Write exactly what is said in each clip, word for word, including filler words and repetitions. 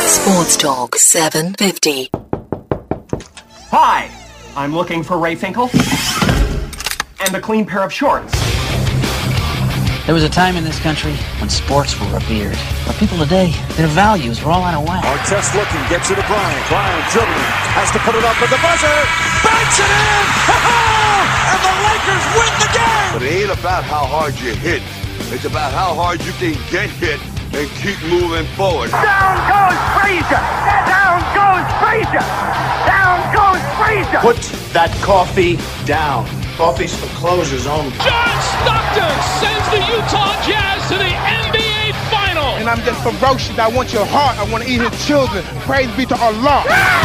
Sports Talk seven fifty. Hi, I'm looking for Ray Finkel and a clean pair of shorts. There was a time in this country when sports were revered. But people today, their values are all out of whack. Artest looking, gets it to Bryant. Bryant dribbling, has to put it up with the buzzer. Banks it in! And the Lakers win the game! But it ain't about how hard you hit. It's about how hard you can get hit and keep moving forward. Down goes Frazier! Down goes Frazier! Down goes Frazier! Put that coffee down. Coffee's for closers only. John Stockton sends the Utah Jazz to the N B A Final. And I'm just ferocious. I want your heart. I want to eat his children. Praise be to Allah.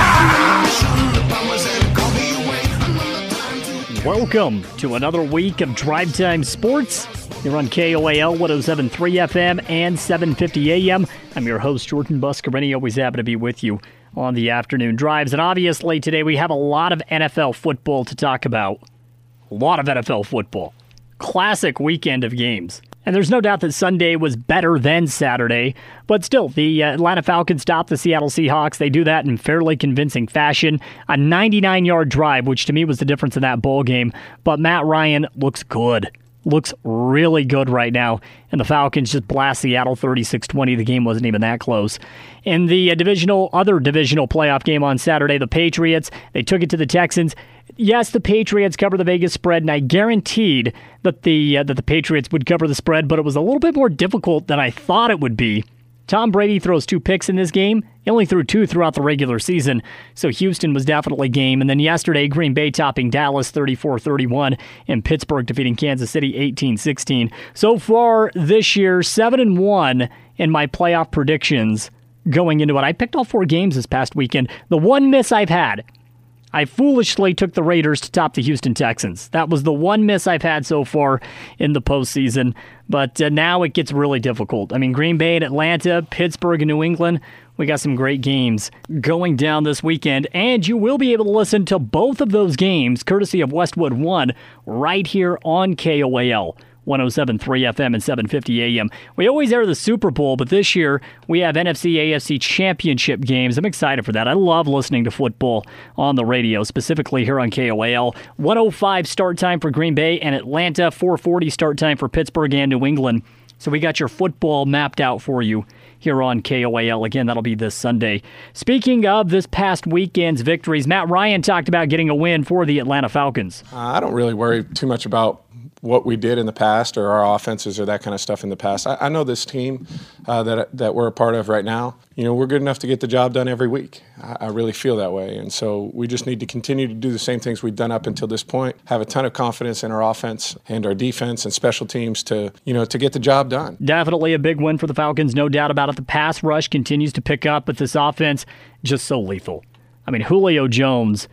Welcome to another week of Drive Time Sports. You're on K O A L one oh seven point three F M and seven fifty A M. I'm your host, Jordan Buscarini. Always happy to be with you on the afternoon drives. And obviously today we have a lot of N F L football to talk about. A lot of N F L football. Classic weekend of games. And there's no doubt that Sunday was better than Saturday, but still, the Atlanta Falcons stopped the Seattle Seahawks. They do that in fairly convincing fashion. A ninety-nine-yard drive, which to me was the difference in that bowl game. But Matt Ryan looks good. Looks really good right now. And the Falcons just blast Seattle thirty-six twenty. The game wasn't even that close. In the uh, divisional, other divisional playoff game on Saturday, the Patriots, they took it to the Texans. Yes, the Patriots cover the Vegas spread, and I guaranteed that the uh, that the Patriots would cover the spread, but it was a little bit more difficult than I thought it would be. Tom Brady throws two picks in this game. He only threw two throughout the regular season, so Houston was definitely game. And then yesterday, Green Bay topping Dallas thirty-four thirty-one, and Pittsburgh defeating Kansas City eighteen sixteen. So far this year, seven and one in my playoff predictions going into it. I picked all four games this past weekend. The one miss I've had, I foolishly took the Raiders to top the Houston Texans. That was the one miss I've had so far in the postseason. But uh, now it gets really difficult. I mean, Green Bay and Atlanta, Pittsburgh and New England, we got some great games going down this weekend. And you will be able to listen to both of those games, courtesy of Westwood One, right here on K O A L. one oh seven point three F M and seven fifty A M. We always air the Super Bowl, but this year we have N F C A F C championship games. I'm excited for that. I love listening to football on the radio, specifically here on K O A L. one oh five start time for Green Bay and Atlanta, four forty start time for Pittsburgh and New England. So we got your football mapped out for you here on K O A L. Again, that'll be this Sunday. Speaking of this past weekend's victories, Matt Ryan talked about getting a win for the Atlanta Falcons. Uh, I don't really worry too much about what we did in the past or our offenses or that kind of stuff in the past. I, I know this team uh, that that we're a part of right now, you know, we're good enough to get the job done every week. I, I really feel that way. And so we just need to continue to do the same things we've done up until this point, have a ton of confidence in our offense and our defense and special teams to, you know, to get the job done. Definitely a big win for the Falcons, no doubt about it. The pass rush continues to pick up, but this offense just so lethal. I mean, Julio Jones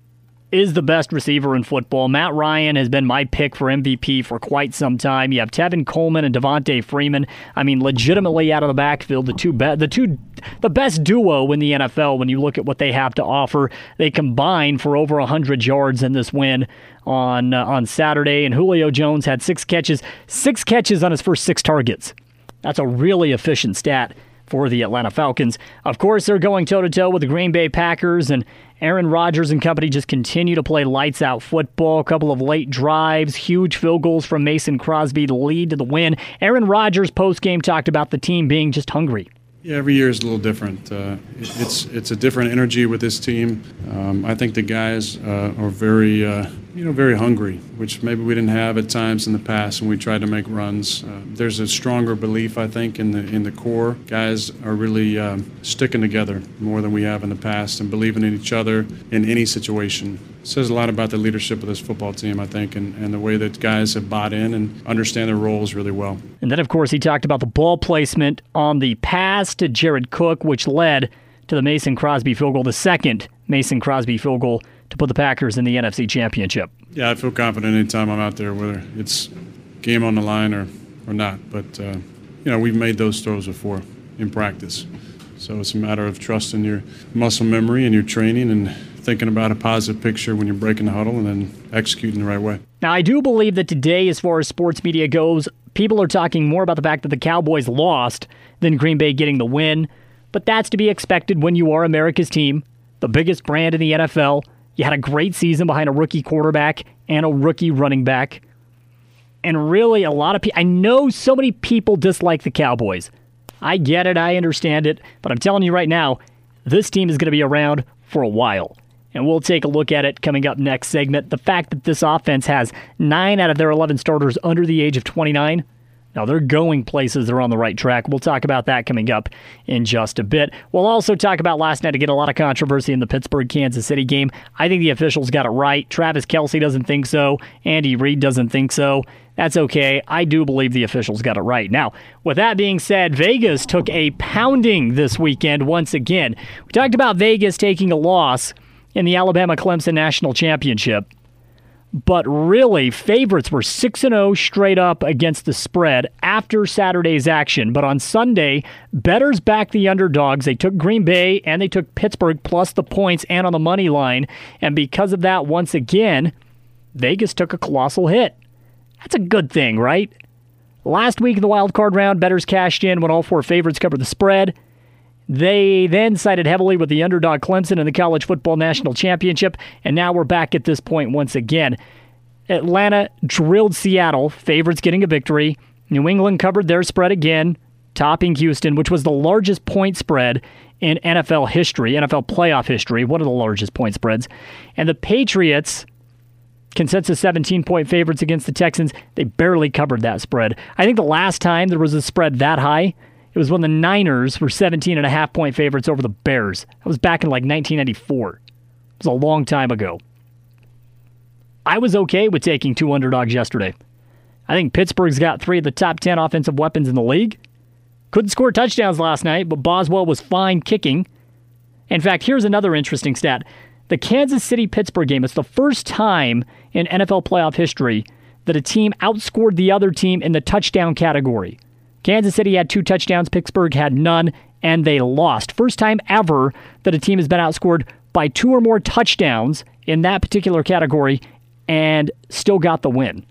is the best receiver in football. Matt Ryan has been my pick for M V P for quite some time. You have Tevin Coleman and Devontae Freeman. I mean, legitimately out of the backfield, the two be- the two the best duo in the N F L when you look at what they have to offer. They combine for over one hundred yards in this win on uh, on Saturday, and Julio Jones had six catches, six catches on his first six targets. That's a really efficient stat for the Atlanta Falcons. Of course, they're going toe-to-toe with the Green Bay Packers, and Aaron Rodgers and company just continue to play lights-out football. A couple of late drives, huge field goals from Mason Crosby to lead to the win. Aaron Rodgers post-game talked about the team being just hungry. Yeah, every year is a little different. Uh, it's it's a different energy with this team. Um, I think the guys uh, are very, uh, you know, very hungry, which maybe we didn't have at times in the past when we tried to make runs. Uh, there's a stronger belief, I think, in the in the core. Guys are really um, sticking together more than we have in the past and believing in each other in any situation. It says a lot about the leadership of this football team, I think, and, and the way that guys have bought in and understand their roles really well. And then, of course, he talked about the ball placement on the pass to Jared Cook, which led to the Mason Crosby field goal, the second Mason Crosby field goal to put the Packers in the N F C Championship. Yeah, I feel confident anytime I'm out there, whether it's game on the line or, or not. But, uh, you know, we've made those throws before in practice. So it's a matter of trusting your muscle memory and your training and thinking about a positive picture when you're breaking the huddle and then executing the right way. Now, I do believe that today, as far as sports media goes, people are talking more about the fact that the Cowboys lost than Green Bay getting the win. but that's to be expected when you are America's team, the biggest brand in the N F L. You had a great season behind a rookie quarterback and a rookie running back. And really, a lot of people, I know so many people dislike the Cowboys. I get it, I understand it, but I'm telling you right now, this team is going to be around for a while. And we'll take a look at it coming up next segment. The fact that this offense has nine out of their eleven starters under the age of twenty-nine. Now, they're going places. They're on the right track. We'll talk about that coming up in just a bit. We'll also talk about last night, again, a lot of controversy in the Pittsburgh-Kansas City game. I think the officials got it right. Travis Kelce doesn't think so. Andy Reid doesn't think so. That's okay. I do believe the officials got it right. Now, with that being said, Vegas took a pounding this weekend once again. We talked about Vegas taking a loss in the Alabama-Clemson National Championship. But really, favorites were six and oh straight up against the spread after Saturday's action. But on Sunday, bettors backed the underdogs. They took Green Bay and they took Pittsburgh plus the points and on the money line. And because of that, once again, Vegas took a colossal hit. That's a good thing, right? Last week in the wild card round, bettors cashed in when all four favorites covered the spread. They then sided heavily with the underdog Clemson in the College Football National Championship, and now we're back at this point once again. Atlanta drilled Seattle, favorites getting a victory. New England covered their spread again, topping Houston, which was the largest point spread in N F L history, N F L playoff history, one of the largest point spreads. And the Patriots, consensus seventeen-point favorites against the Texans, they barely covered that spread. I think the last time there was a spread that high, it was when the Niners were seventeen and a half point favorites over the Bears. That was back in like nineteen ninety-four. It was a long time ago. I was okay with taking two underdogs yesterday. I think Pittsburgh's got three of the top ten offensive weapons in the league. Couldn't score touchdowns last night, but Boswell was fine kicking. In fact, here's another interesting stat. The Kansas City-Pittsburgh game, it's the first time in N F L playoff history that a team outscored the other team in the touchdown category. Kansas City had two touchdowns, Pittsburgh had none, and they lost. First time ever that a team has been outscored by two or more touchdowns in that particular category and still got the win.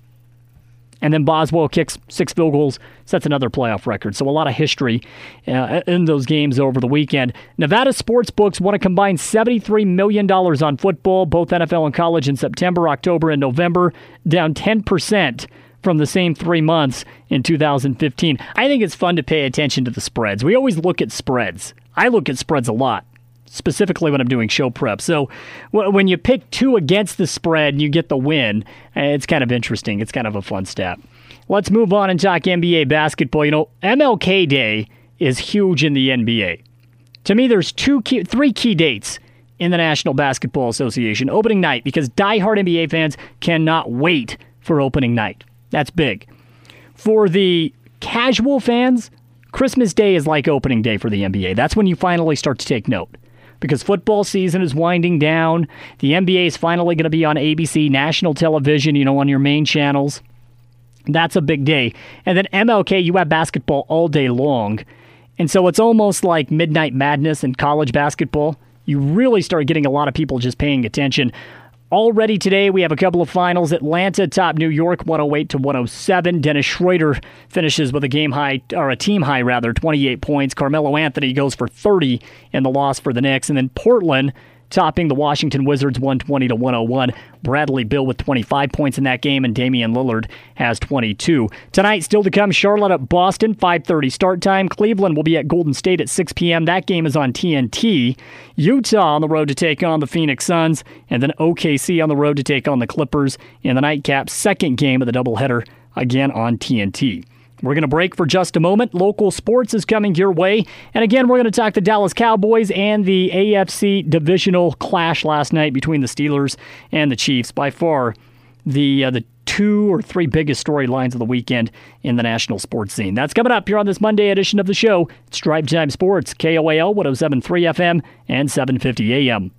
And then Boswell kicks six field goals, sets another playoff record. So a lot of history uh, in those games over the weekend. Nevada sportsbooks want to combine seventy-three million dollars on football, both N F L and college, in September, October, and November, down ten percent from the same three months in two thousand fifteen. I think it's fun to pay attention to the spreads. We always look at spreads. I look at spreads a lot, specifically when I'm doing show prep. So when you pick two against the spread and you get the win, it's kind of interesting. It's kind of a fun stat. Let's move on and talk N B A basketball. You know, M L K Day is huge in the N B A. To me, there's two key, three key dates in the National Basketball Association. Opening night, because diehard N B A fans cannot wait for opening night. That's big. For the casual fans, Christmas Day is like opening day for the N B A. That's when you finally start to take note. Because football season is winding down. The N B A is finally going to be on A B C national television, you know, on your main channels. That's a big day. And then M L K, you have basketball all day long. And so it's almost like midnight madness in college basketball. You really start getting a lot of people just paying attention. Already today, we have a couple of finals. Atlanta top New York, one oh eight to one oh seven. Dennis Schroeder finishes with a game high, or a team high rather, twenty-eight points. Carmelo Anthony goes for thirty in the loss for the Knicks. And then Portland topping the Washington Wizards one twenty to one oh one. Bradley Beal with twenty-five points in that game, and Damian Lillard has twenty-two. Tonight, still to come, Charlotte at Boston, five thirty start time. Cleveland will be at Golden State at six p.m. That game is on T N T. Utah on the road to take on the Phoenix Suns, and then O K C on the road to take on the Clippers in the nightcap, second game of the doubleheader, again on T N T. We're going to break for just a moment. Local sports is coming your way. And again, we're going to talk the Dallas Cowboys and the A F C divisional clash last night between the Steelers and the Chiefs. By far, the uh, the two or three biggest storylines of the weekend in the national sports scene. That's coming up here on this Monday edition of the show. It's Drive Time Sports, K O A L one oh seven point three F M and seven fifty A M.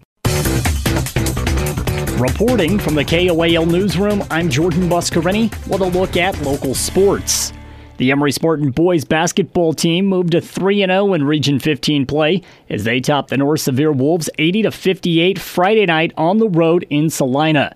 Reporting from the K O A L newsroom, I'm Jordan Buscarini with a look at local sports. The Emory Spartan boys basketball team moved to three and oh in Region fifteen play as they topped the North Severe Wolves eighty to fifty-eight Friday night on the road in Salina.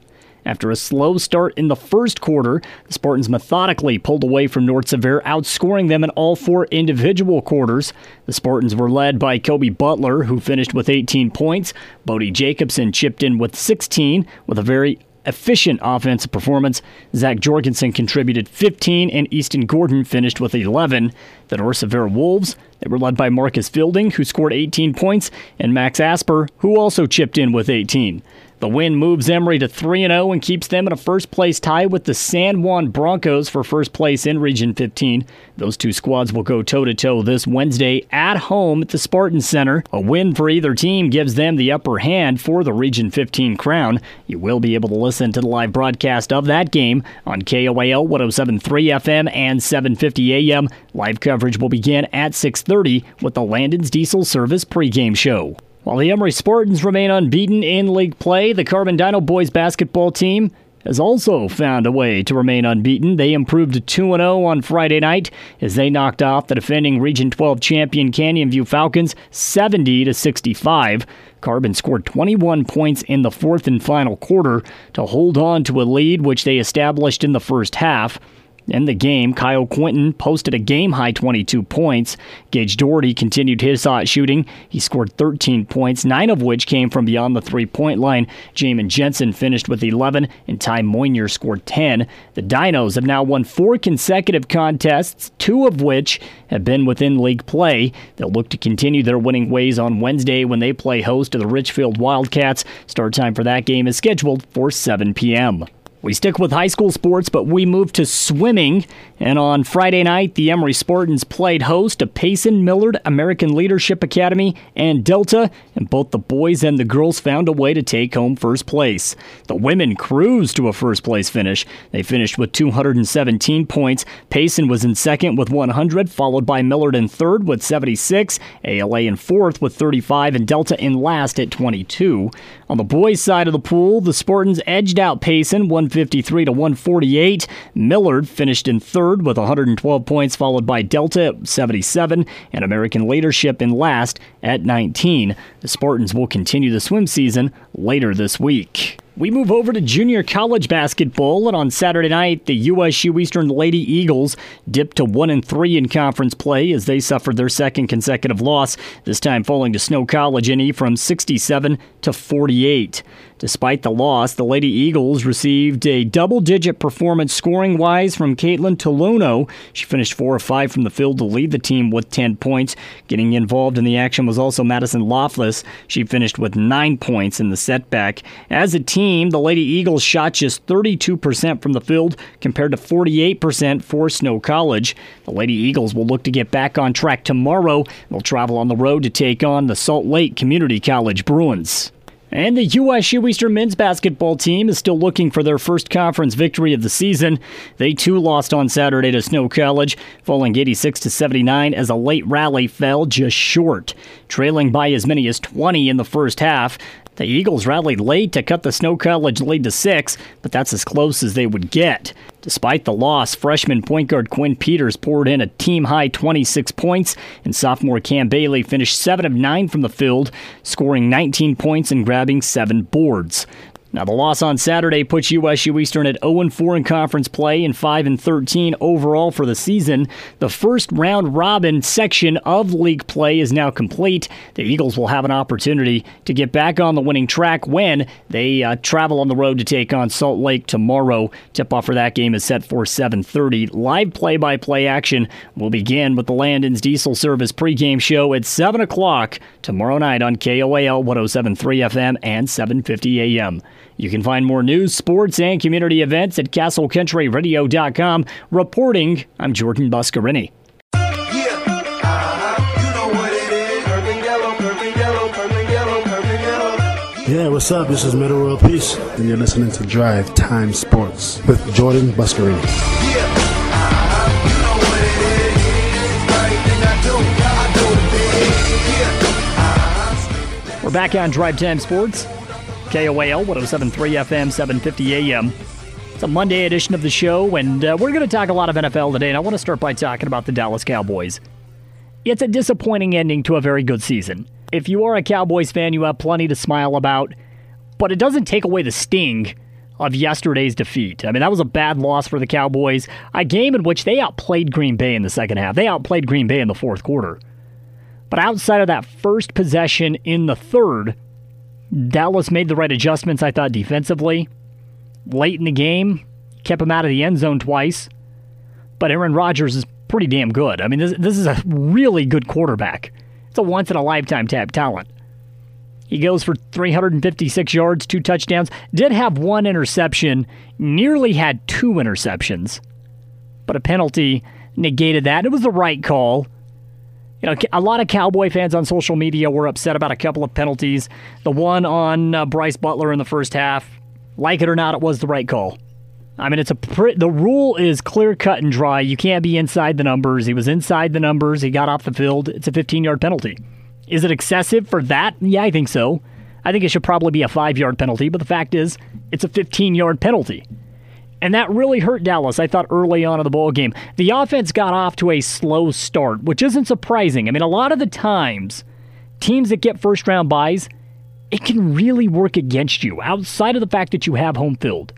After a slow start in the first quarter, the Spartans methodically pulled away from North Severe, outscoring them in all four individual quarters. The Spartans were led by Kobe Butler, who finished with eighteen points. Bodie Jacobson chipped in with sixteen, with a very efficient offensive performance. Zach Jorgensen contributed fifteen, and Easton Gordon finished with eleven. The North Severe Wolves, they were led by Marcus Fielding, who scored eighteen points, and Max Asper, who also chipped in with eighteen. The win moves Emory to three and oh and keeps them in a first-place tie with the San Juan Broncos for first place in Region fifteen. Those two squads will go toe-to-toe this Wednesday at home at the Spartan Center. A win for either team gives them the upper hand for the Region fifteen crown. You will be able to listen to the live broadcast of that game on K O A L one oh seven point three F M and seven fifty A M. Live coverage will begin at six thirty with the Landon's Diesel Service pregame show. While the Emory Spartans remain unbeaten in league play, the Carbon Dino boys basketball team has also found a way to remain unbeaten. They improved to two and oh on Friday night as they knocked off the defending Region twelve champion Canyon View Falcons seventy to sixty-five. Carbon scored twenty-one points in the fourth and final quarter to hold on to a lead which they established in the first half. In the game, Kyle Quinton posted a game-high twenty-two points. Gage Doherty continued his hot shooting. He scored thirteen points, nine of which came from beyond the three-point line. Jamin Jensen finished with eleven, and Ty Moynier scored ten. The Dinos have now won four consecutive contests, two of which have been within league play. They'll look to continue their winning ways on Wednesday when they play host to the Richfield Wildcats. Start time for that game is scheduled for seven p.m. We stick with high school sports, but we move to swimming. And on Friday night, the Emory Spartans played host to Payson Millard, American Leadership Academy, and Delta, and both the boys and the girls found a way to take home first place. The women cruised to a first-place finish. They finished with two hundred seventeen points. Payson was in second with one hundred, followed by Millard in third with seventy-six, A L A in fourth with thirty-five, and Delta in last at twenty-two. On the boys' side of the pool, the Spartans edged out Payson one fifty-three to one forty-eight. Millard finished in third with one hundred twelve points, followed by Delta at seventy-seven, and American Leadership in last at nineteen. The Spartans will continue the swim season later this week. We move over to junior college basketball, and on Saturday night, the U S U Eastern Lady Eagles dipped to one and three in conference play as they suffered their second consecutive loss, this time falling to Snow College N E from sixty-seven to forty-eight. Despite the loss, the Lady Eagles received a double-digit performance scoring-wise from Caitlin Toluno. She finished four of five from the field to lead the team with ten points. Getting involved in the action was also Madison Loftless. She finished with nine points in the setback. As a team, the Lady Eagles shot just thirty-two percent from the field compared to forty-eight percent for Snow College. The Lady Eagles will look to get back on track tomorrow. They'll travel on the road to take on the Salt Lake Community College Bruins. And the U S U Eastern men's basketball team is still looking for their first conference victory of the season. They too lost on Saturday to Snow College, falling eighty-six to seventy-nine as a late rally fell just short. Trailing by as many as twenty in the first half, the Eagles rallied late to cut the Snow College lead to six, but that's as close as they would get. Despite the loss, freshman point guard Quinn Peters poured in a team-high twenty-six points, and sophomore Cam Bailey finished seven of nine from the field, scoring nineteen points and grabbing seven boards. Now, the loss on Saturday puts U S U Eastern at oh and four in conference play and five and thirteen overall for the season. The first round-robin section of league play is now complete. The Eagles will have an opportunity to get back on the winning track when they uh, travel on the road to take on Salt Lake tomorrow. Tip-off for that game is set for seven thirty. Live play-by-play action will begin with the Landon's Diesel Service pregame show at seven o'clock tomorrow night on K O A L one oh seven point three F M and seven fifty A M. You can find more news, sports, and community events at castle country radio dot com. Reporting, I'm Jordan Buscarini. Yeah, what's up? This is Middle World Peace, and you're listening to Drive Time Sports with Jordan Buscarini. We're back on Drive Time Sports. K O A L one oh seven point three F M, seven fifty A M. It's a Monday edition of the show, and uh, we're going to talk a lot of N F L today, and I want to start by talking about the Dallas Cowboys. It's a disappointing ending to a very good season. If you are a Cowboys fan, you have plenty to smile about, but it doesn't take away the sting of yesterday's defeat. I mean, that was a bad loss for the Cowboys, a game in which they outplayed Green Bay in the second half. They outplayed Green Bay in the fourth quarter. But outside of that first possession in the third, Dallas made the right adjustments, I thought, defensively. Late in the game, kept him out of the end zone twice. But Aaron Rodgers is pretty damn good. I mean, this, this is a really good quarterback. It's a once-in-a-lifetime type talent. He goes for three hundred fifty-six yards, two touchdowns. Did have one interception, nearly had two interceptions. But a penalty negated that. It was the right call. You know, a lot of Cowboy fans on social media were upset about a couple of penalties. The one on uh, Bryce Butler in the first half, like it or not, it was the right call. I mean, it's a pr- the rule is clear, cut, and dry. You can't be inside the numbers. He was inside the numbers. He got off the field. It's a fifteen-yard penalty. Is it excessive for that? Yeah, I think so. I think it should probably be a five-yard penalty, but the fact is, it's a fifteen-yard penalty. And that really hurt Dallas, I thought, early on in the ball game. The offense got off to a slow start, which isn't surprising. I mean, a lot of the times, teams that get first-round byes, it can really work against you, outside of the fact that you have home field.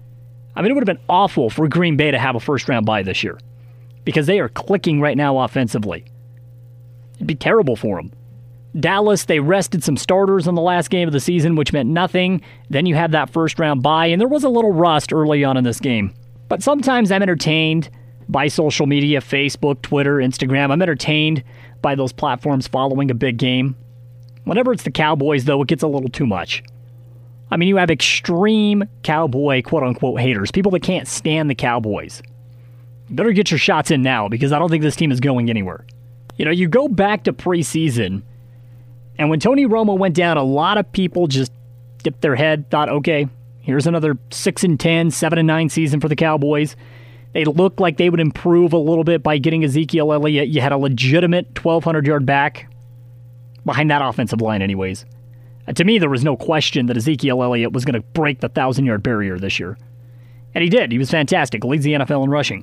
I mean, it would have been awful for Green Bay to have a first-round bye this year, because they are clicking right now offensively. It'd be terrible for them. Dallas, they rested some starters in the last game of the season, which meant nothing. Then you have that first-round bye, and there was a little rust early on in this game. But sometimes I'm entertained by social media, Facebook, Twitter, Instagram. I'm entertained by those platforms following a big game. Whenever it's the Cowboys, though, it gets a little too much. I mean, you have extreme Cowboy, quote-unquote, haters, people that can't stand the Cowboys. You better get your shots in now, because I don't think this team is going anywhere. You know, you go back to preseason, and when Tony Romo went down, a lot of people just dipped their head, thought, okay, here's another six and ten, seven and nine season for the Cowboys. They looked like they would improve a little bit by getting Ezekiel Elliott. You had a legitimate twelve hundred yard back behind that offensive line anyways. Uh, to me, there was no question that Ezekiel Elliott was going to break the one thousand yard barrier this year. And he did. He was fantastic. Leads the N F L in rushing.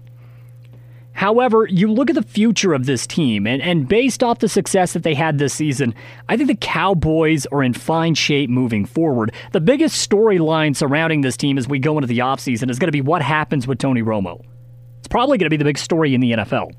However, you look at the future of this team, and, and based off the success that they had this season, I think the Cowboys are in fine shape moving forward. The biggest storyline surrounding this team as we go into the offseason is going to be what happens with Tony Romo. It's probably going to be the big story in the N F L.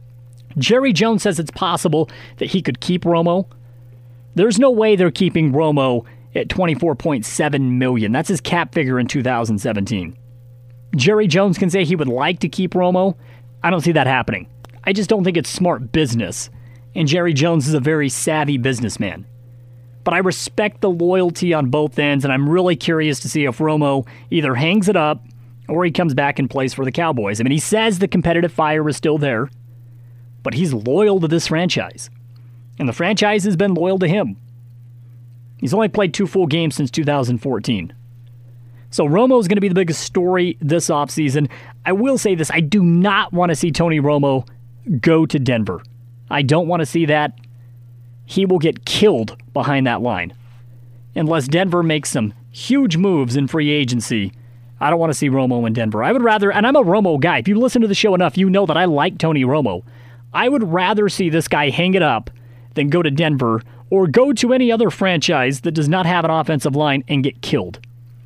Jerry Jones says it's possible that he could keep Romo. There's no way they're keeping Romo at twenty-four point seven million dollars. That's his cap figure in two thousand seventeen. Jerry Jones can say he would like to keep Romo. I don't see that happening. I just don't think it's smart business. And Jerry Jones is a very savvy businessman. But I respect the loyalty on both ends, and I'm really curious to see if Romo either hangs it up or he comes back and plays for the Cowboys. I mean, he says the competitive fire is still there, but he's loyal to this franchise. And the franchise has been loyal to him. He's only played two full games since two thousand fourteen. So Romo is going to be the biggest story this offseason. I will say this, I do not want to see Tony Romo go to Denver. I don't want to see that. He will get killed behind that line. Unless Denver makes some huge moves in free agency, I don't want to see Romo in Denver. I would rather, and I'm a Romo guy. If you listen to the show enough, you know that I like Tony Romo. I would rather see this guy hang it up than go to Denver or go to any other franchise that does not have an offensive line and get killed.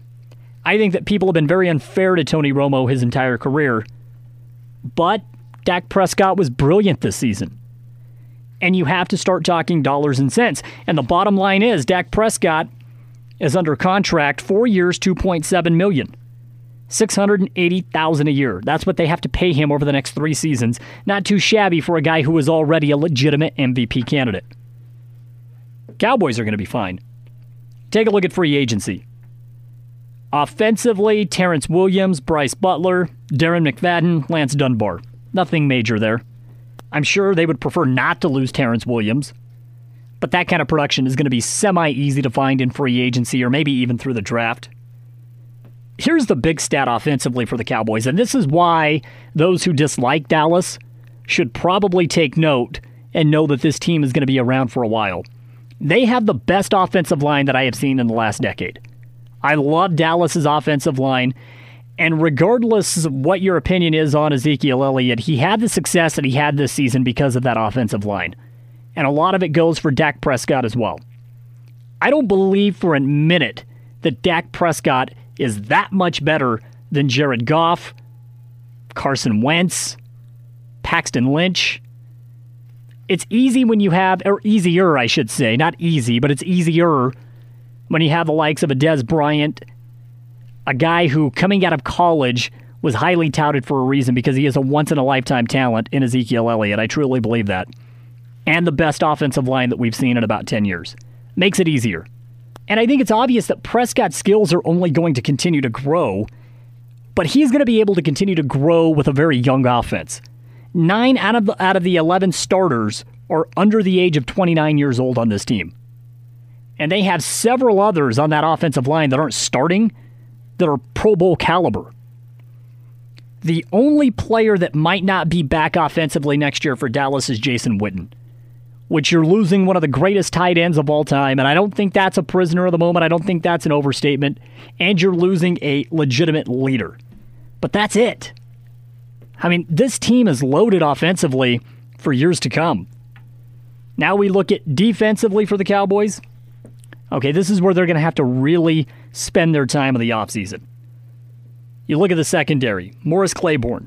I think that people have been very unfair to Tony Romo his entire career, but Dak Prescott was brilliant this season. And you have to start talking dollars and cents. And the bottom line is Dak Prescott is under contract, four years, two point seven million dollars. six hundred eighty thousand dollars a year. That's what they have to pay him over the next three seasons. Not too shabby for a guy who is already a legitimate M V P candidate. Cowboys are going to be fine. Take a look at free agency. Offensively, Terrence Williams, Bryce Butler, Darren McFadden, Lance Dunbar. Nothing major there. I'm sure they would prefer not to lose Terrence Williams, but that kind of production is going to be semi-easy to find in free agency or maybe even through the draft. Here's the big stat offensively for the Cowboys, and this is why those who dislike Dallas should probably take note and know that this team is going to be around for a while. They have the best offensive line that I have seen in the last decade. I love Dallas's offensive line, and regardless of what your opinion is on Ezekiel Elliott, he had the success that he had this season because of that offensive line. And a lot of it goes for Dak Prescott as well. I don't believe for a minute that Dak Prescott is that much better than Jared Goff, Carson Wentz, Paxton Lynch. It's easy when you have, or easier, I should say, not easy, but it's easier when you have the likes of a Dez Bryant, a guy who, coming out of college, was highly touted for a reason because he is a once-in-a-lifetime talent in Ezekiel Elliott. I truly believe that. And the best offensive line that we've seen in about ten years. Makes it easier. And I think it's obvious that Prescott's skills are only going to continue to grow, but he's going to be able to continue to grow with a very young offense. Nine out of the, out of the eleven starters are under the age of twenty-nine years old on this team. And they have several others on that offensive line that aren't starting that are Pro Bowl caliber. The only player that might not be back offensively next year for Dallas is Jason Witten, which you're losing one of the greatest tight ends of all time, and I don't think that's a prisoner of the moment. I don't think that's an overstatement, and you're losing a legitimate leader. But that's it. I mean, this team is loaded offensively for years to come. Now we look at defensively for the Cowboys. Okay, this is where they're going to have to really spend their time in the offseason. You look at the secondary. Morris Claiborne.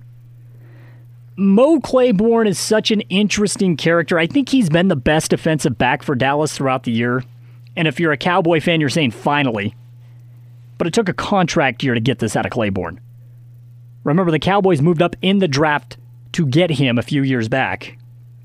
Mo Claiborne is such an interesting character. I think he's been the best defensive back for Dallas throughout the year. And if you're a Cowboy fan, you're saying finally. But it took a contract year to get this out of Claiborne. Remember, the Cowboys moved up in the draft to get him a few years back.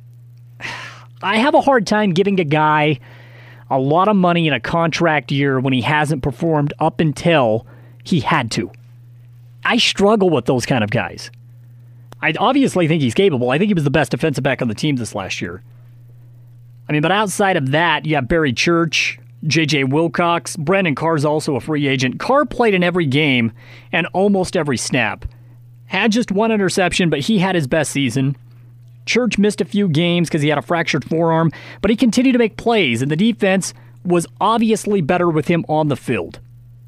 I have a hard time giving a guy a lot of money in a contract year when he hasn't performed up until he had to. I struggle with those kind of guys. I obviously think he's capable. I think he was the best defensive back on the team this last year. I mean, but outside of that, you have Barry Church, J J Wilcox. Brandon Carr's also a free agent. Carr played in every game and almost every snap. Had just one interception, but he had his best season. Church missed a few games because he had a fractured forearm, but he continued to make plays, and the defense was obviously better with him on the field.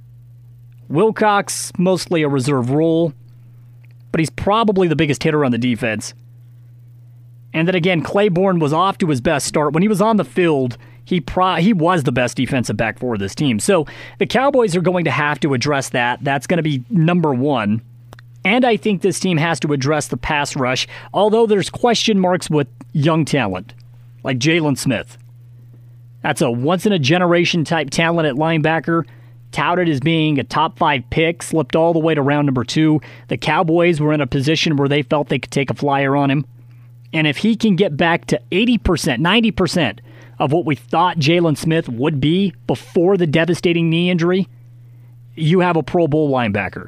Wilcox, mostly a reserve role, but he's probably the biggest hitter on the defense. And then again, Claiborne was off to his best start. When he was on the field, he pro- he was the best defensive back for this team. So the Cowboys are going to have to address that. That's going to be number one. And I think this team has to address the pass rush, although there's question marks with young talent, like Jalen Smith. That's a once-in-a-generation type talent at linebacker, touted as being a top five pick, slipped all the way to round number two. The Cowboys were in a position where they felt they could take a flyer on him. And if he can get back to eighty percent, ninety percent of what we thought Jalen Smith would be before the devastating knee injury, you have a Pro Bowl linebacker.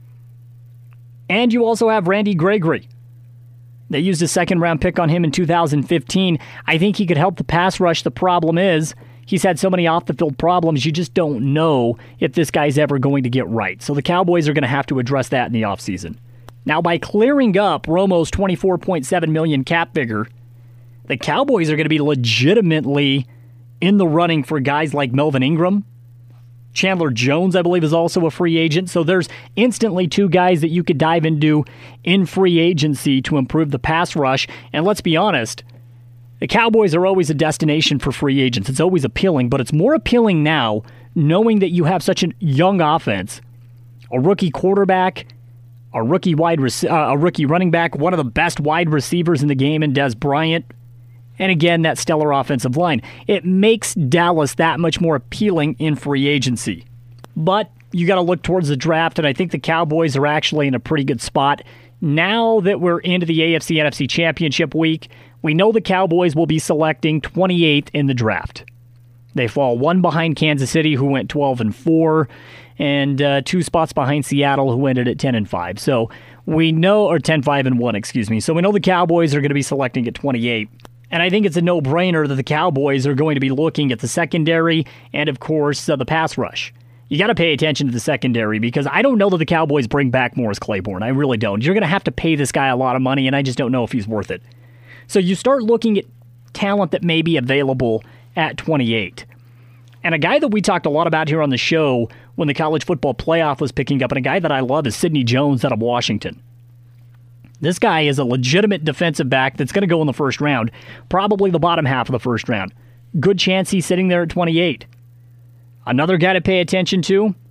And you also have Randy Gregory. They used a second-round pick on him in two thousand fifteen. I think he could help the pass rush. The problem is he's had so many off-the-field problems, you just don't know if this guy's ever going to get right. So the Cowboys are going to have to address that in the offseason. Now, by clearing up Romo's twenty-four point seven million dollars cap figure, the Cowboys are going to be legitimately in the running for guys like Melvin Ingram. Chandler Jones, I believe, is also a free agent. So there's instantly two guys that you could dive into in free agency to improve the pass rush. And let's be honest, the Cowboys are always a destination for free agents. It's always appealing, but it's more appealing now knowing that you have such a young offense, a rookie quarterback, a rookie wide rec- uh, a rookie running back, one of the best wide receivers in the game in Dez Bryant, and again, that stellar offensive line. It makes Dallas that much more appealing in free agency. But you got to look towards the draft, and I think the Cowboys are actually in a pretty good spot. Now that we're into the A F C N F C Championship week, we know the Cowboys will be selecting twenty-eighth in the draft. They fall one behind Kansas City, who went twelve and four, and uh, two spots behind Seattle, who ended at ten and five. So we know, or ten five and one, excuse me. So we know the Cowboys are going to be selecting at twenty-eight. And I think it's a no-brainer that the Cowboys are going to be looking at the secondary and, of course, uh, the pass rush. You got to pay attention to the secondary because I don't know that the Cowboys bring back Morris Claiborne. I really don't. You're going to have to pay this guy a lot of money, and I just don't know if he's worth it. So you start looking at talent that may be available at twenty-eight. And a guy that we talked a lot about here on the show when the college football playoff was picking up, and a guy that I love is Sidney Jones out of Washington. This guy is a legitimate defensive back that's going to go in the first round, probably the bottom half of the first round. Good chance he's sitting there at twenty-eight. Another guy to pay attention to,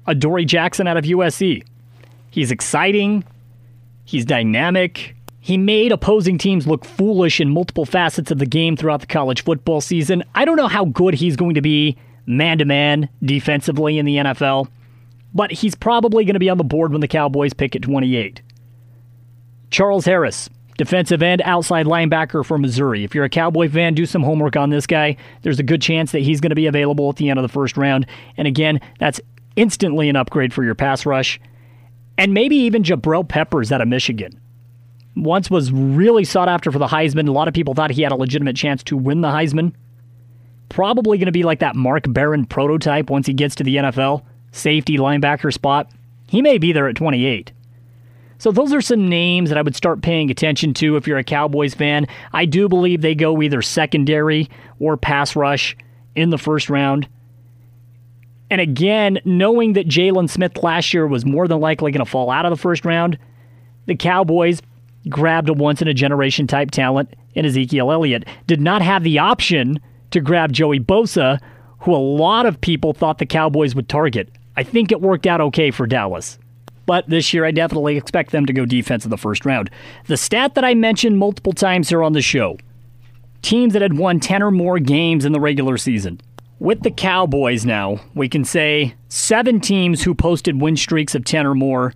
Adoree Jackson out of U S C. He's exciting. He's dynamic. He made opposing teams look foolish in multiple facets of the game throughout the college football season. I don't know how good he's going to be man-to-man defensively in the N F L, but he's probably going to be on the board when the Cowboys pick at twenty-eight. Charles Harris, defensive end, outside linebacker for Missouri. If you're a Cowboy fan, do some homework on this guy. There's a good chance that he's going to be available at the end of the first round. And again, that's instantly an upgrade for your pass rush. And maybe even Jabril Peppers out of Michigan. Once was really sought after for the Heisman. A lot of people thought he had a legitimate chance to win the Heisman. Probably going to be like that Mark Barron prototype once he gets to the N F L. Safety, linebacker spot. He may be there at twenty-eight. So those are some names that I would start paying attention to if you're a Cowboys fan. I do believe they go either secondary or pass rush in the first round. And again, knowing that Jalen Smith last year was more than likely going to fall out of the first round, the Cowboys grabbed a once-in-a-generation type talent in Ezekiel Elliott. Did not have the option to grab Joey Bosa, who a lot of people thought the Cowboys would target. I think it worked out okay for Dallas. But this year, I definitely expect them to go defense in the first round. The stat that I mentioned multiple times here on the show, teams that had won ten or more games in the regular season. With the Cowboys now, we can say seven teams who posted win streaks of ten or more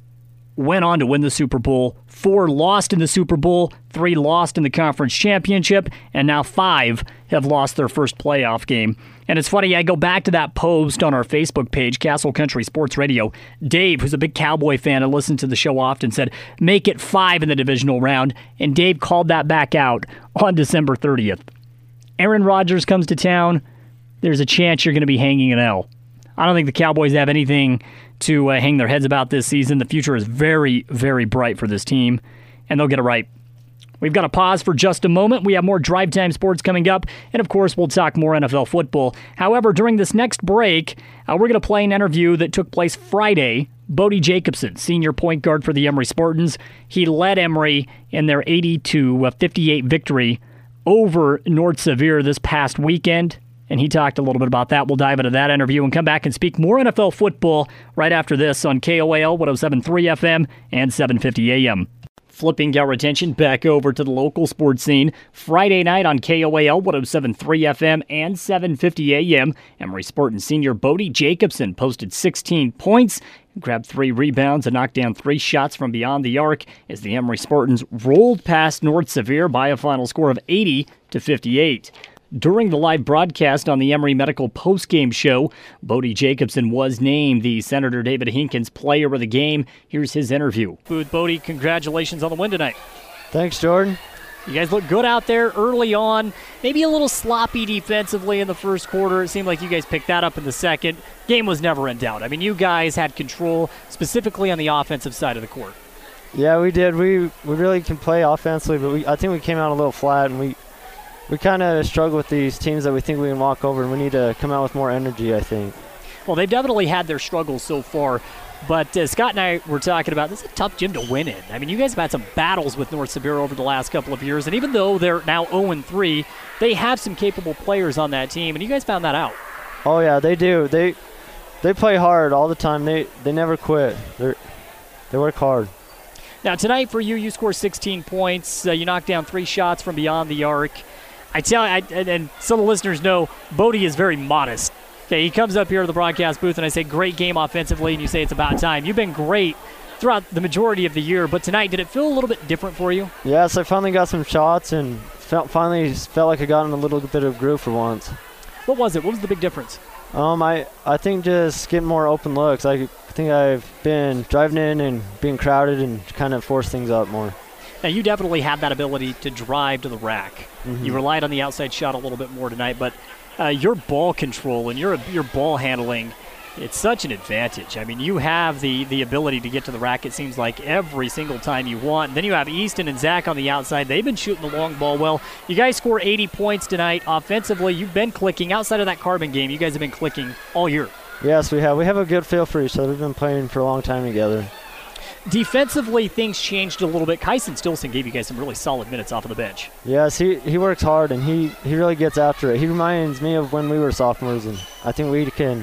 went on to win the Super Bowl. Four lost in the Super Bowl, three lost in the conference championship, and now five have lost their first playoff game. And it's funny, I go back to that post on our Facebook page, Castle Country Sports Radio. Dave, who's a big Cowboy fan and listens to the show often, said, make it five in the divisional round, and Dave called that back out on December thirtieth. Aaron Rodgers comes to town, there's a chance you're going to be hanging an L. I don't think the Cowboys have anything to uh, hang their heads about this season. The future is very, very bright for this team, and they'll get it right. We've got to pause for just a moment. We have more Drive Time Sports coming up, and of course, we'll talk more N F L football. However, during this next break, uh, we're going to play an interview that took place Friday. Bodie Jacobson, senior point guard for the Emory Spartans. He led Emory in their eighty-two fifty-eight victory over North Severe this past weekend. And he talked a little bit about that. We'll dive into that interview and come back and speak more N F L football right after this on K O A L one oh seven point three F M and seven fifty A M. Flipping our attention back over to the local sports scene. Friday night on K O A L one oh seven point three F M and seven fifty A M, Emory Spartan senior Bodie Jacobson posted sixteen points, grabbed three rebounds, and knocked down three shots from beyond the arc as the Emory Spartans rolled past North Severe by a final score of eighty to fifty-eight. During the live broadcast on the Emory Medical postgame show, Bodie Jacobson was named the Senator David Hinkins Player of the Game. Here's his interview. With Bodie, congratulations on the win tonight. Thanks, Jordan. You guys look good out there early on. Maybe a little sloppy defensively in the first quarter. It seemed like you guys picked that up in the second. Game was never in doubt. I mean, you guys had control specifically on the offensive side of the court. Yeah, we did. We we really can play offensively, but we I think we came out a little flat, and we we kind of struggle with these teams that we think we can walk over, and we need to come out with more energy, I think. Well, they've definitely had their struggles so far. But uh, Scott and I were talking about this is a tough gym to win in. I mean, you guys have had some battles with North Severe over the last couple of years, and even though they're now oh and three, they have some capable players on that team, and you guys found that out. Oh, yeah, they do. They they play hard all the time. They they never quit. They they work hard. Now, tonight for you, you scored sixteen points. Uh, you knocked down three shots from beyond the arc. I tell you, I, and, and some of the listeners know, Bodie is very modest. Okay, he comes up here to the broadcast booth, and I say, great game offensively, and you say it's about time. You've been great throughout the majority of the year, but tonight, did it feel a little bit different for you? Yes, I finally got some shots, and felt, finally felt like I got in a little bit of groove for once. What was it? What was the big difference? Um, I, I think just getting more open looks. I think I've been driving in and being crowded and kind of forced things up more. Now, you definitely have that ability to drive to the rack. Mm-hmm. You relied on the outside shot a little bit more tonight, but Uh, your ball control and your your ball handling, it's such an advantage. I mean, you have the, the ability to get to the rack, it seems like, every single time you want. And then you have Easton and Zach on the outside. They've been shooting the long ball well. You guys score eighty points tonight. Offensively, you've been clicking. Outside of that Carbon game, you guys have been clicking all year. Yes, we have. We have a good feel for each other. We've been playing for a long time together. Defensively, things changed a little bit. Kyson Stilson gave you guys some really solid minutes off of the bench. Yes, he, he works hard, and he, he really gets after it. He reminds me of when we were sophomores, and I think we can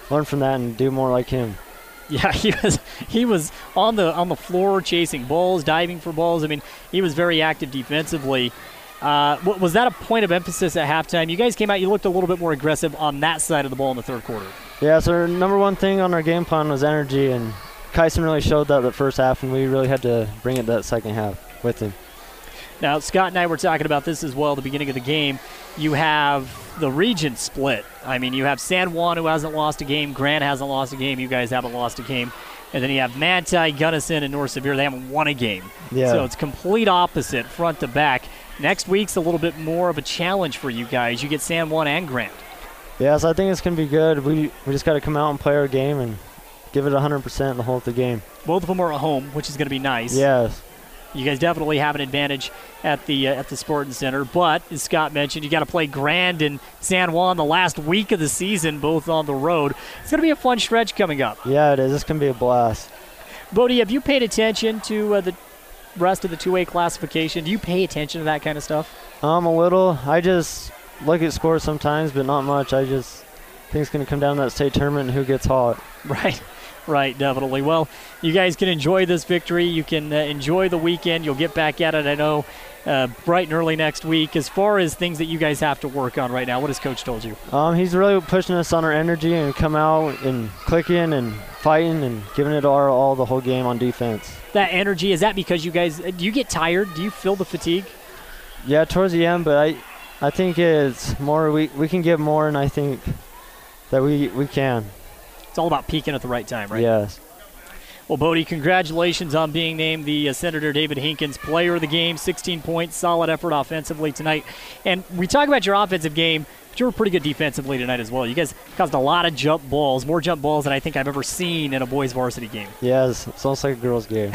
learn from that and do more like him. Yeah, he was he was on the on the floor chasing balls, diving for balls. I mean, he was very active defensively. Uh, was that a point of emphasis at halftime? You guys came out, you looked a little bit more aggressive on that side of the ball in the third quarter. Yeah, so our number one thing on our game plan was energy, and Kyson really showed that the first half, and we really had to bring it that second half with him. Now, Scott and I were talking about this as well at the beginning of the game. You have the region split. I mean, you have San Juan, who hasn't lost a game. Grant hasn't lost a game. You guys haven't lost a game. And then you have Manti, Gunnison, and North Severe. They haven't won a game. Yeah. So it's complete opposite, front to back. Next week's a little bit more of a challenge for you guys. You get San Juan and Grant. Yeah, so I think it's going to be good. We we just got to come out and play our game and give it one hundred percent the whole of the game. Both of them are at home, which is going to be nice. Yes. You guys definitely have an advantage at the uh, at the Sporting Center. But, as Scott mentioned, you got to play Grand and San Juan the last week of the season, both on the road. It's going to be a fun stretch coming up. Yeah, it is. It's going to be a blast. Bodie, have you paid attention to uh, the rest of the two A classification? Do you pay attention to that kind of stuff? Um, a little. I just look at scores sometimes, but not much. I just think it's going to come down to that state tournament and who gets hot. Right. Right, definitely. Well, you guys can enjoy this victory. You can uh, enjoy the weekend. You'll get back at it, I know, uh, bright and early next week. As far as things that you guys have to work on right now, what has Coach told you? Um, he's really pushing us on our energy and come out and clicking and fighting and giving it our all the whole game on defense. That energy, is that because you guys, do you get tired? Do you feel the fatigue? Yeah, towards the end, but I I think it's more, we, we can give more, and I think that we, we can. It's all about peaking at the right time, right? Yes. Well, Bodie, congratulations on being named the uh, Senator David Hinkins Player of the Game. sixteen points, solid effort offensively tonight. And we talk about your offensive game, but you were pretty good defensively tonight as well. You guys caused a lot of jump balls, more jump balls than I think I've ever seen in a boys varsity game. Yes, it's almost like a girls' game.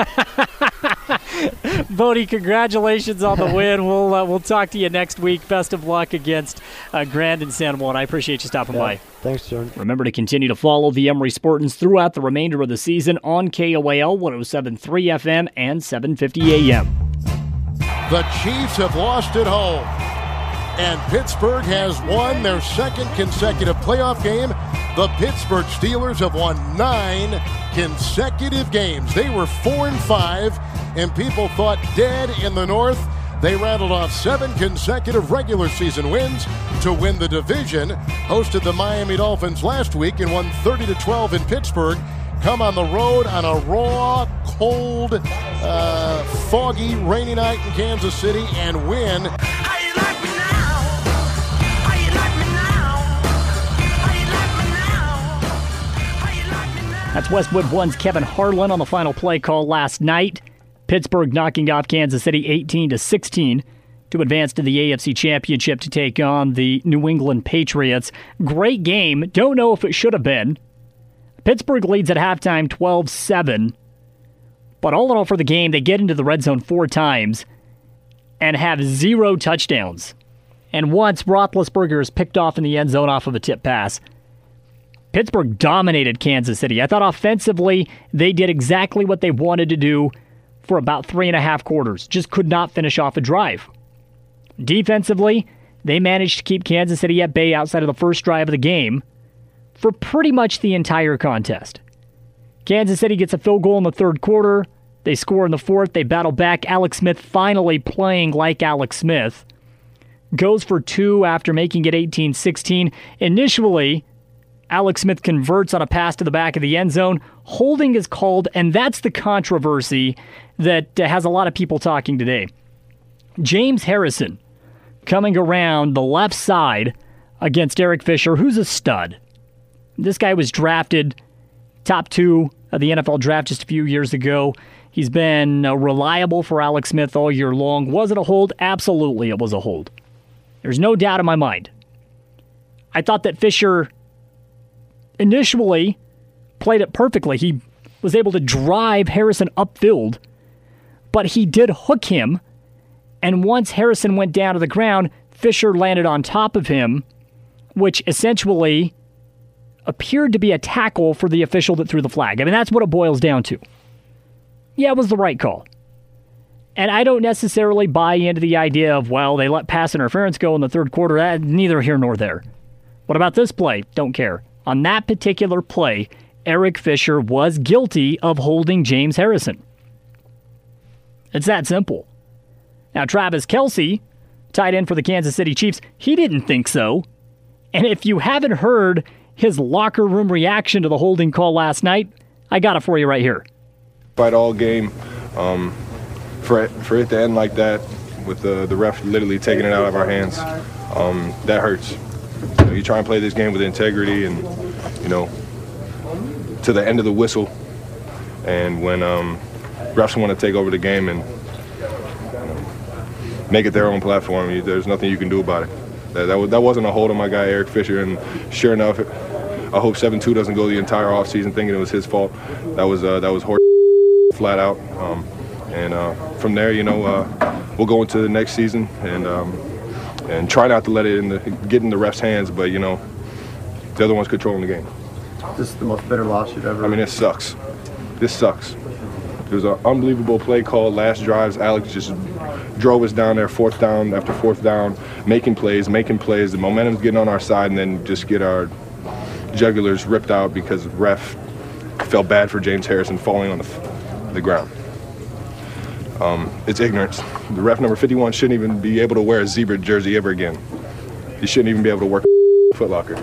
Bodie, congratulations on the win. We'll uh, we'll talk to you next week. Best of luck against uh, Grand and San Juan. I appreciate you stopping yeah, by. Thanks, Jordan. Remember to continue to follow the Emory Spartans throughout the remainder of the season on K O A L one oh seven point three F M and seven fifty A M. The Chiefs have lost at home, and Pittsburgh has won their second consecutive playoff game. The Pittsburgh Steelers have won nine consecutive games. They were four and five, and people thought dead in the North. They rattled off seven consecutive regular season wins to win the division. Hosted the Miami Dolphins last week and won thirty to twelve in Pittsburgh. Come on the road on a raw, cold, uh, foggy, rainy night in Kansas City and win. That's Westwood One's Kevin Harlan on the final play call last night. Pittsburgh knocking off Kansas City eighteen to sixteen to advance to the A F C Championship to take on the New England Patriots. Great game. Don't know if it should have been. Pittsburgh leads at halftime twelve seven. But all in all for the game, they get into the red zone four times and have zero touchdowns. And once Roethlisberger is picked off in the end zone off of a tip pass. Pittsburgh dominated Kansas City. I thought offensively they did exactly what they wanted to do for about three and a half quarters. Just could not finish off a drive. Defensively, they managed to keep Kansas City at bay outside of the first drive of the game for pretty much the entire contest. Kansas City gets a field goal in the third quarter. They score in the fourth. They battle back. Alex Smith finally playing like Alex Smith. Goes for two after making it eighteen sixteen. Initially, Alex Smith converts on a pass to the back of the end zone. Holding is called, and that's the controversy that uh, has a lot of people talking today. James Harrison coming around the left side against Eric Fisher, who's a stud. This guy was drafted top two of the N F L draft just a few years ago. He's been uh, reliable for Alex Smith all year long. Was it a hold? Absolutely, it was a hold. There's no doubt in my mind. I thought that Fisher initially played it perfectly. He was able to drive Harrison upfield, but he did hook him, and once Harrison went down to the ground, Fisher landed on top of him, which essentially appeared to be a tackle for the official that threw the flag. I mean, that's what it boils down to. Yeah, it was the right call. And I don't necessarily buy into the idea of, well, they let pass interference go in the third quarter. That, neither here nor there. What about this play? Don't care. On that particular play, Eric Fisher was guilty of holding James Harrison. It's that simple. Now, Travis Kelce, tight end for the Kansas City Chiefs, he didn't think so. And if you haven't heard his locker room reaction to the holding call last night, I got it for you right here. Fight all game, um, for, it, for it to end like that, with the, the ref literally taking it out of our hands, um, that hurts. You know, you try and play this game with integrity and, you know, to the end of the whistle. And when um, refs want to take over the game and make it their own platform, you, there's nothing you can do about it. That, that, that wasn't a hold on my guy, Eric Fisher, and sure enough, I hope seven two doesn't go the entire offseason thinking it was his fault. That was uh, that was horse flat out. Um, and uh, from there, you know, uh, we'll go into the next season and um, and try not to let it in the, get in the refs' hands, but, you know, the other one's controlling the game. This is the most bitter loss you've ever... I mean, it sucks. This sucks. It was an unbelievable play call, last drives. Alex just drove us down there, fourth down after fourth down, making plays, making plays. The momentum's getting on our side, and then just get our jugulars ripped out because the ref felt bad for James Harrison falling on the, the ground. Um, it's ignorance. The ref number fifty-one shouldn't even be able to wear a zebra jersey ever again. He shouldn't even be able to work a Foot Locker.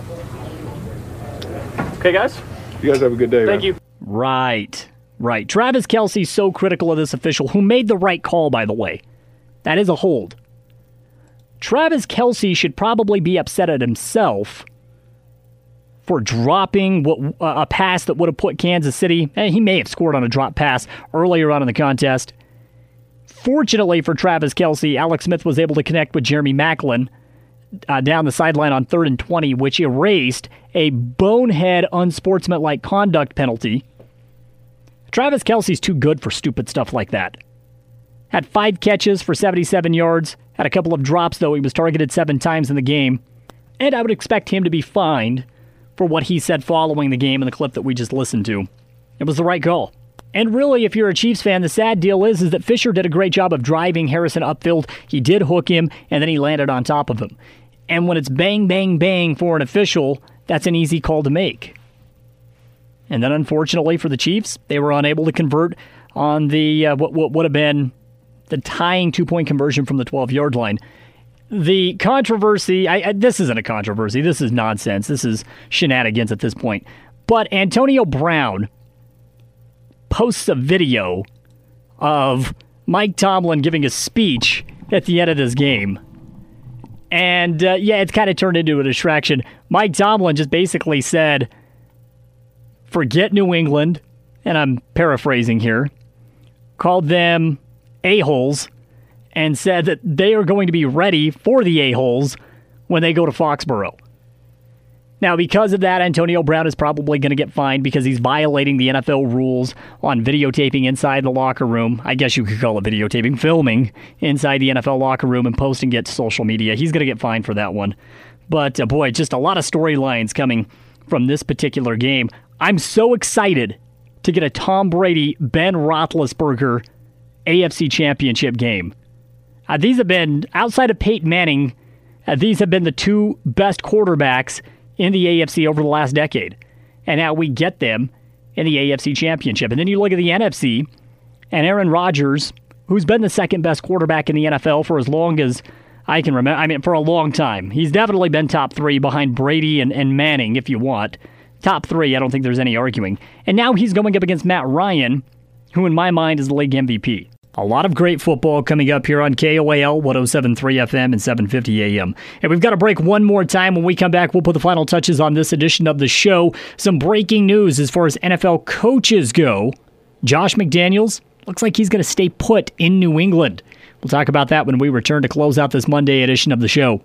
Okay, guys? You guys have a good day. Thank man. you. Right, right. Travis Kelce's so critical of this official, who made the right call, by the way. That is a hold. Travis Kelce should probably be upset at himself for dropping what, uh, a pass that would have put Kansas City. Eh, he may have scored on a drop pass earlier on in the contest. Fortunately for Travis Kelce, Alex Smith was able to connect with Jeremy Maclin uh, down the sideline on third and twenty, which erased a bonehead unsportsmanlike conduct penalty. Travis Kelce's too good for stupid stuff like that. Had five catches for seventy-seven yards, had a couple of drops, though. He was targeted seven times in the game. And I would expect him to be fined for what he said following the game in the clip that we just listened to. It was the right call. And really, if you're a Chiefs fan, the sad deal is, is that Fisher did a great job of driving Harrison upfield. He did hook him, and then he landed on top of him. And when it's bang, bang, bang for an official, that's an easy call to make. And then, unfortunately for the Chiefs, they were unable to convert on the uh, what, what would have been the tying two-point conversion from the twelve-yard line. The controversy, I, I, this isn't a controversy. This is nonsense. This is shenanigans at this point. But Antonio Brown posts a video of Mike Tomlin giving a speech at the end of this game. And, uh, yeah, it's kind of turned into a distraction. Mike Tomlin just basically said, forget New England, and I'm paraphrasing here, called them a-holes, and said that they are going to be ready for the a-holes when they go to Foxborough. Now, because of that, Antonio Brown is probably going to get fined because he's violating the N F L rules on videotaping inside the locker room. I guess you could call it videotaping, filming inside the N F L locker room and posting it to social media. He's going to get fined for that one. But, uh, boy, just a lot of storylines coming from this particular game. I'm so excited to get a Tom Brady, Ben Roethlisberger A F C Championship game. Uh, these have been, outside of Peyton Manning, uh, these have been the two best quarterbacks in the A F C over the last decade. And now we get them in the A F C Championship. And then you look at the N F C, and Aaron Rodgers, who's been the second best quarterback in the N F L for as long as I can remember. I mean, for a long time. He's definitely been top three behind Brady and, and Manning, if you want. Top three, I don't think there's any arguing. And now he's going up against Matt Ryan, who in my mind is the league M V P. A lot of great football coming up here on K O A L, one oh seven point three F M and seven fifty A M. And we've got to break one more time. When we come back, we'll put the final touches on this edition of the show. Some breaking news as far as N F L coaches go. Josh McDaniels looks like he's going to stay put in New England. We'll talk about that when we return to close out this Monday edition of the show.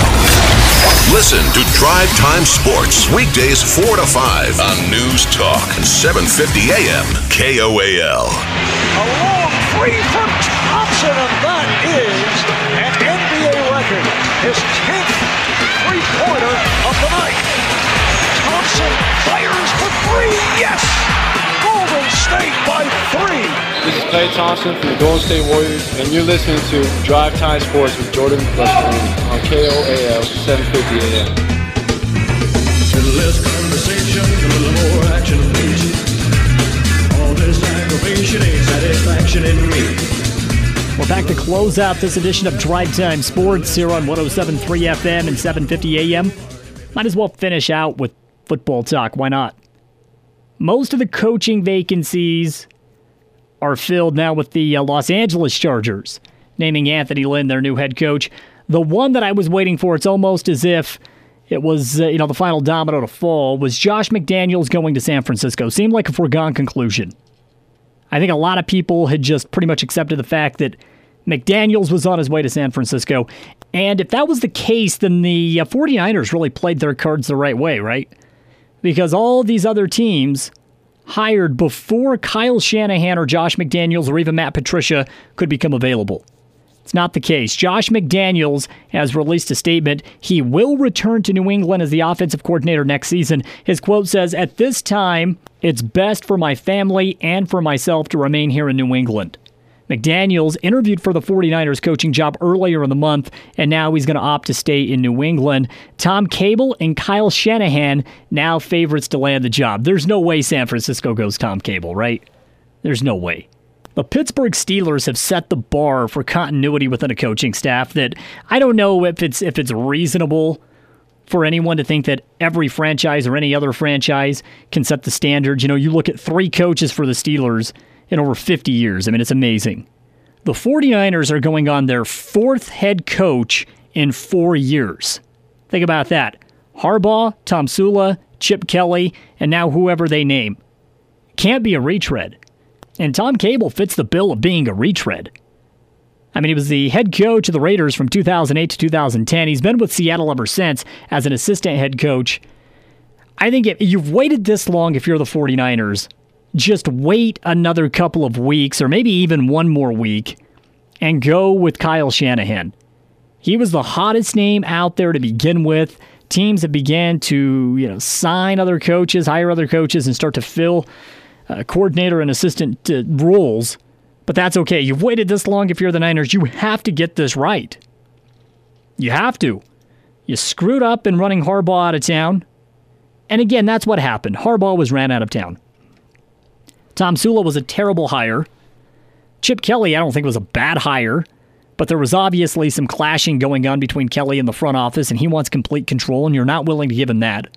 Listen to Drive Time Sports, weekdays four to five on News Talk, seven fifty A M, K O A L. A long three from Thompson, and that is an N B A record. His tenth three-pointer of the night. Thompson fires for three. Yes! Golden State by three. This is Klay Thompson from the Golden State Warriors, and you're listening to Drive Time Sports with Jordan Buscarini on K O A L seven fifty A M. conversation, a little more action, please. All this aggravation ain't satisfaction in me. We're back to close out this edition of Drive Time Sports here on one oh seven point three F M and seven fifty A M. Might as well finish out with football talk. Why not? Most of the coaching vacancies are filled now with the uh, Los Angeles Chargers naming Anthony Lynn their new head coach. The one that I was waiting for, it's almost as if it was, uh, you know, the final domino to fall, was Josh McDaniels going to San Francisco. Seemed like a foregone conclusion. I think a lot of people had just pretty much accepted the fact that McDaniels was on his way to San Francisco. And if that was the case, then the uh, 49ers really played their cards the right way, right? Because all these other teams hired before Kyle Shanahan or Josh McDaniels or even Matt Patricia could become available. It's not the case. Josh McDaniels has released a statement. He will return to New England as the offensive coordinator next season. His quote says, "At this time, it's best for my family and for myself to remain here in New England." McDaniels interviewed for the 49ers coaching job earlier in the month, and now he's going to opt to stay in New England. Tom Cable and Kyle Shanahan now favorites to land the job. There's no way San Francisco goes Tom Cable, right? There's no way. The Pittsburgh Steelers have set the bar for continuity within a coaching staff that I don't know if it's if it's reasonable for anyone to think that every franchise or any other franchise can set the standards. You know, you look at three coaches for the Steelers in over fifty years. I mean, it's amazing. The 49ers are going on their fourth head coach in four years. Think about that. Harbaugh, Tom Sula, Chip Kelly, and now whoever they name. Can't be a retread. And Tom Cable fits the bill of being a retread. I mean, he was the head coach of the Raiders from two thousand eight to two thousand ten. He's been with Seattle ever since as an assistant head coach. I think if you've waited this long, if you're the 49ers, just wait another couple of weeks or maybe even one more week and go with Kyle Shanahan. He was the hottest name out there to begin with. Teams have began to, you know, sign other coaches, hire other coaches, and start to fill Uh, coordinator and assistant uh, roles, but that's okay. You've waited this long if you're the Niners. You have to get this right. You have to. You screwed up in running Harbaugh out of town, and again, that's what happened. Harbaugh was ran out of town. Tom Sula was a terrible hire. Chip Kelly, I don't think was a bad hire, but there was obviously some clashing going on between Kelly and the front office, and he wants complete control, and you're not willing to give him that.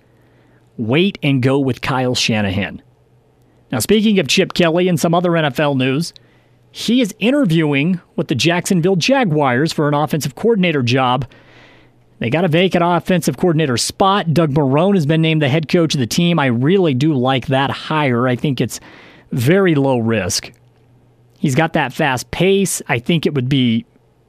Wait and go with Kyle Shanahan. Now, speaking of Chip Kelly and some other N F L news, he is interviewing with the Jacksonville Jaguars for an offensive coordinator job. They got a vacant offensive coordinator spot. Doug Marrone has been named the head coach of the team. I really do like that hire. I think it's very low risk. He's got that fast pace. I think it would be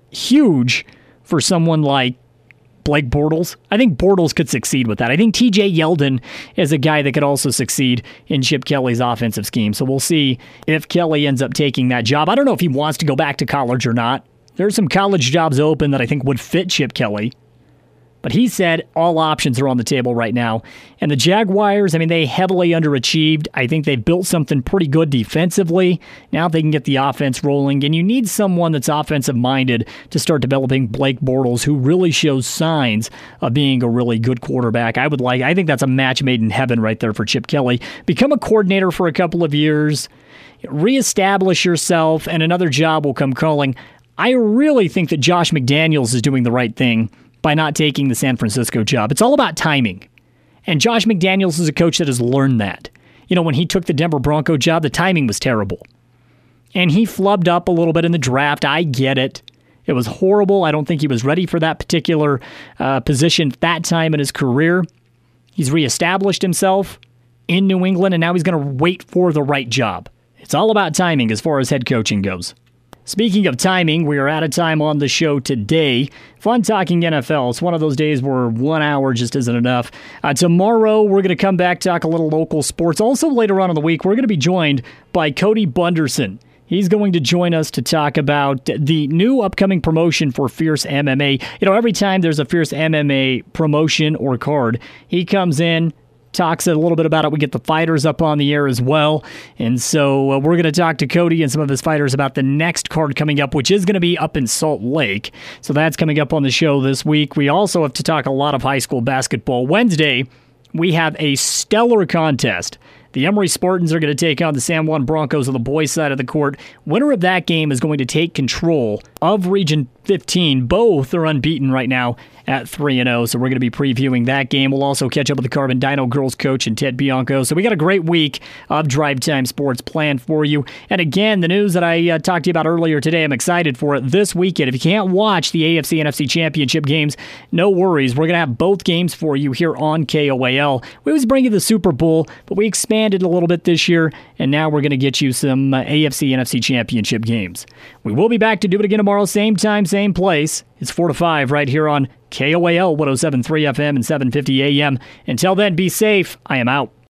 huge for someone like Blake Bortles. I think Bortles could succeed with that. I think T J Yeldon is a guy that could also succeed in Chip Kelly's offensive scheme. So we'll see if Kelly ends up taking that job. I don't know if he wants to go back to college or not. There's some college jobs open that I think would fit Chip Kelly. But he said all options are on the table right now. And the Jaguars, I mean, they heavily underachieved. I think they built something pretty good defensively. Now they can get the offense rolling. And you need someone that's offensive-minded to start developing Blake Bortles, who really shows signs of being a really good quarterback. I would like, I think that's a match made in heaven right there for Chip Kelly. Become a coordinator for a couple of years, reestablish yourself, and another job will come calling. I really think that Josh McDaniels is doing the right thing by not taking the San Francisco job. It's all about timing. And Josh McDaniels is a coach that has learned that. You know, when he took the Denver Bronco job, the timing was terrible. And he flubbed up a little bit in the draft. I get it. It was horrible. I don't think he was ready for that particular uh, position at that time in his career. He's reestablished himself in New England, and now he's going to wait for the right job. It's all about timing as far as head coaching goes. Speaking of timing, we are out of time on the show today. Fun talking N F L. It's one of those days where one hour just isn't enough. Uh, tomorrow, we're going to come back, talk a little local sports. Also, later on in the week, we're going to be joined by Cody Bunderson. He's going to join us to talk about the new upcoming promotion for Fierce M M A. You know, every time there's a Fierce M M A promotion or card, he comes in, talks a little bit about it. We get the fighters up on the air as well. And so uh, we're going to talk to Cody and some of his fighters about the next card coming up, which is going to be up in Salt Lake. So that's coming up on the show this week. We also have to talk a lot of high school basketball. Wednesday, we have a stellar contest. The Emory Spartans are going to take on the San Juan Broncos on the boys' side of the court. Winner of that game is going to take control of Region fifteen. Both are unbeaten right now at three and oh, so we're going to be previewing that game. We'll also catch up with the Carbon Dino girls coach and Ted Bianco. So we got a great week of Drive Time Sports planned for you. And again, the news that I uh, talked to you about earlier today, I'm excited for it this weekend. If you can't watch the A F C N F C Championship games, no worries. We're going to have both games for you here on K O A L. We always bring you the Super Bowl, but we expanded a little bit this year, and now we're going to get you some uh, A F C N F C Championship games. We will be back to do it again tomorrow, same time, same place. It's four to five right here on K O A L one oh seven point three F M and seven fifty A M. Until then, be safe. I am out.